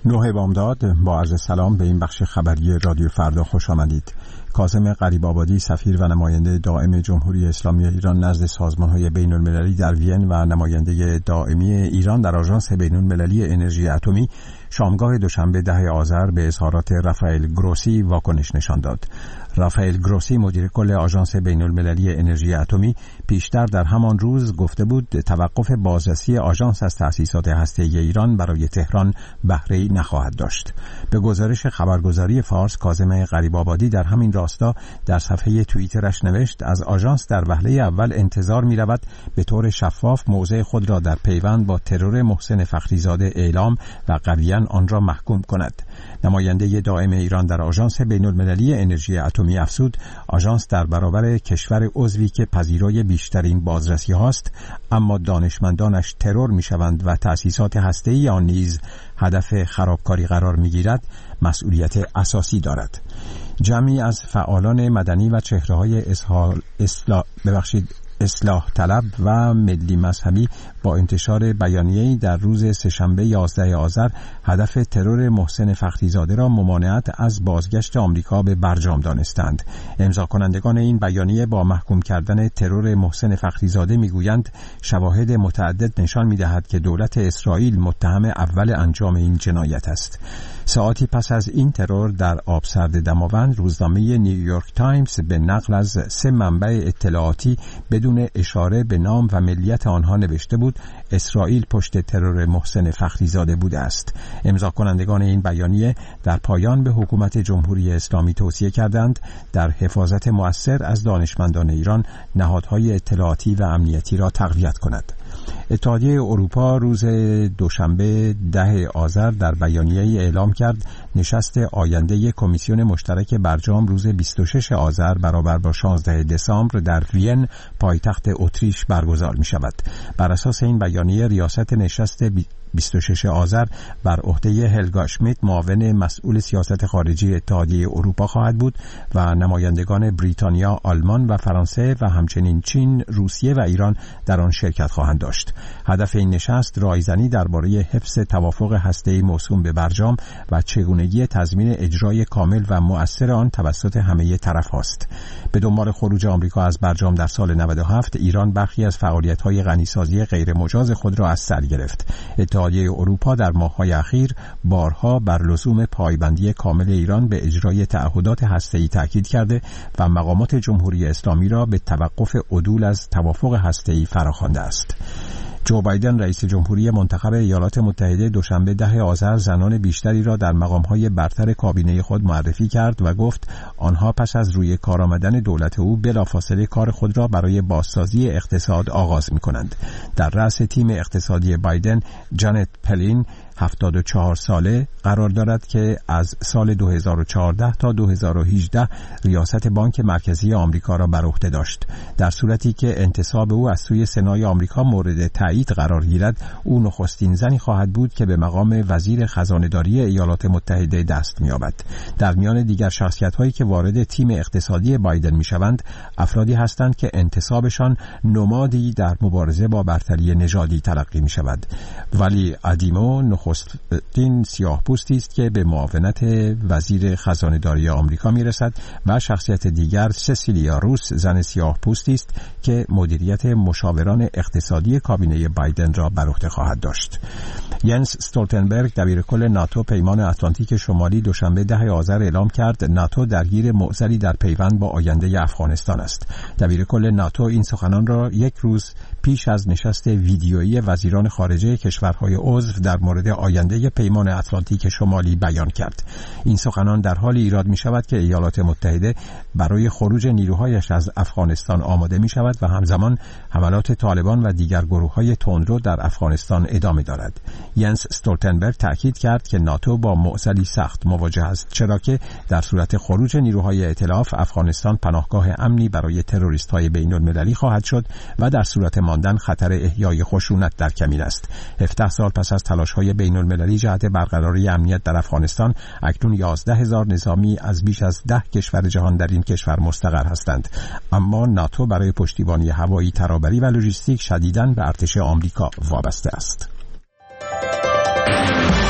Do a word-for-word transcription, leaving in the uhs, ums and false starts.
نه بامداد. با عرض سلام به این بخش خبری رادیو فردا خوش آمدید. کاظم غریب‌آبادی، سفیر و نماینده دائم جمهوری اسلامی ایران نزد سازمان‌های بین‌المللی در وین و نماینده دائمی ایران در آژانس بین‌المللی انرژی اتمی شامگاه دوشنبه ده آذر به اظهارات رافائل گروسی واکنش نشان داد. رافائل گروسی، مدیر کل آژانس بین‌المللی انرژی اتمی، پیشتر در همان روز گفته بود توقف بازرسی آژانس از تأسیسات هسته‌ای ایران برای تهران بهره‌ای نخواهد داشت. به گزارش خبرگزاری فارس، کاظم غریب‌آبادی در همین راستا در صفحه توییترش نوشت: از آژانس در وهله اول انتظار می‌رود به طور شفاف موضع خود را در پیوند با ترور محسن فخریزاده اعلام و قویاً آن را محکوم کند. نماینده دائم ایران در آژانس بین‌المللی انرژی اتمی افزود: آژانس در برابر کشور عضوی که پذیرای بیشترین بازرسی هاست، اما دانشمندانش ترور می‌شوند و تأسیسات هسته‌ای آن نیز هدف خرابکاری قرار می‌گیرد، مسئولیت اساسی دارد. جمعی از فعالان مدنی و چهره‌های اصلاح ببخشید اصلاح طلب و ملی مذهبی با انتشار بیانیه‌ای در روز سه‌شنبه یازده آذر هدف ترور محسن فخریزاده را ممانعت از بازگشت آمریکا به برجام دانستند. امضا کنندگان این بیانیه با محکوم کردن ترور محسن فخریزاده میگویند شواهد متعدد نشان می‌دهد که دولت اسرائیل متهم اول انجام این جنایت است. ساعتی پس از این ترور در آبسرد دماوند، روزنامه نیویورک تایمز به نقل از سه منبع اطلاعاتی بدون اشاره به نام و ملیت آنها نوشته بود اسرائیل پشت ترور محسن فخریزاده بوده است. امضا کنندگان این بیانیه در پایان به حکومت جمهوری اسلامی توصیه کردند در حفاظت مؤثر از دانشمندان ایران نهادهای اطلاعاتی و امنیتی را تقویت کند. اتحادیه اروپا روز دوشنبه ده آذر در بیانیه‌ای اعلام کرد نشست آینده کمیسیون مشترک برجام روز بیست و شش آذر برابر با شانزده دسامبر در وین، پایتخت اتریش برگزار می شود. بر اساس این بیانیه ریاست نشست بیست و شش آذر بر عهده هلگا اشمیت، معاون مسئول سیاست خارجی اتحادیه اروپا خواهد بود و نمایندگان بریتانیا، آلمان و فرانسه و همچنین چین، روسیه و ایران در آن شرکت خواهند داشت. هدف این نشست رایزنی درباره حفظ توافق هسته‌ای موسوم به برجام و چگونگی تضمین اجرای کامل و مؤثر آن توسط همه طرف است. به دنبال خروج آمریکا از برجام در سال نود و هفت، ایران برخی از فعالیت‌های غنیسازی غیر مجاز خود را از سر گرفت. اتحادیه اروپا در ماه‌های اخیر بارها بر لزوم پایبندی کامل ایران به اجرای تعهدات هسته‌ای تاکید کرده و مقامات جمهوری اسلامی را به توقف عدول از توافق هسته‌ای فراخوانده است. جو بایدن، رئیس جمهوری منتخب ایالات متحده، دوشنبه ده آذر زنان بیشتری را در مقام‌های برتر کابینه خود معرفی کرد و گفت آنها پس از روی کار آمدن دولت او بلافاصله کار خود را برای بازسازی اقتصاد آغاز می‌کنند. در رأس تیم اقتصادی بایدن، جانت پلین، هفتاد و چهار ساله، قرار دارد که از سال دو هزار و چهارده تا دو هزار و هجده ریاست بانک مرکزی آمریکا را بر عهده داشت. در صورتی که انتصاب او از سوی سنای آمریکا مورد تایید قرار گیرد، او نخستین زنی خواهد بود که به مقام وزیر خزانه‌داری ایالات متحده دست می‌یابد. در میان دیگر شخصیت‌هایی که وارد تیم اقتصادی بایدن می‌شوند، افرادی هستند که انتصابشان نمادی در مبارزه با برتری نژادی تلقی می‌شود. ولی ادیمو نخستین سیاه پوستی است که به معاونت وزیر خزانه‌داری آمریکا میرسد و شخصیت دیگر سسیلیا روس، زن سیاه پوستی است که مدیریت مشاوران اقتصادی کابینه بایدن را بر عهده خواهد داشت. ینس استولتنبرگ، دبیرکل ناتو پیمان اتلانتیک شمالی، دوشنبه ده آذر اعلام کرد ناتو درگیر معضلی در پیوند با آینده افغانستان است. دبیرکل ناتو این سخنان را یک روز پیش از نشست ویدیویی وزیران خارجه کشورهای عضو در مورد آینده پیمان اتلانتیک شمالی بیان کرد. این سخنان در حال ایراد می شود که ایالات متحده برای خروج نیروهایش از افغانستان آماده می شود و همزمان حملات طالبان و دیگر گروه‌های تندرو در افغانستان ادامه دارد. ینس استولتنبرگ تاکید کرد که ناتو با معضلی سخت مواجه است، چرا که در صورت خروج نیروهای ائتلاف افغانستان پناهگاه امنی برای تروریست‌های بین‌المللی خواهد شد و در صورت ماندن خطر احیای خشونت در کمین است. هفده سال پس از تلاش‌های بین‌المللی جهت برقراری امنیت در افغانستان، اکنون یازده هزار نظامی از بیش از ده کشور جهان در این کشور مستقر هستند. اما ناتو برای پشتیبانی هوایی، ترابری و لوجستیک شدیداً به ارتش آمریکا وابسته است.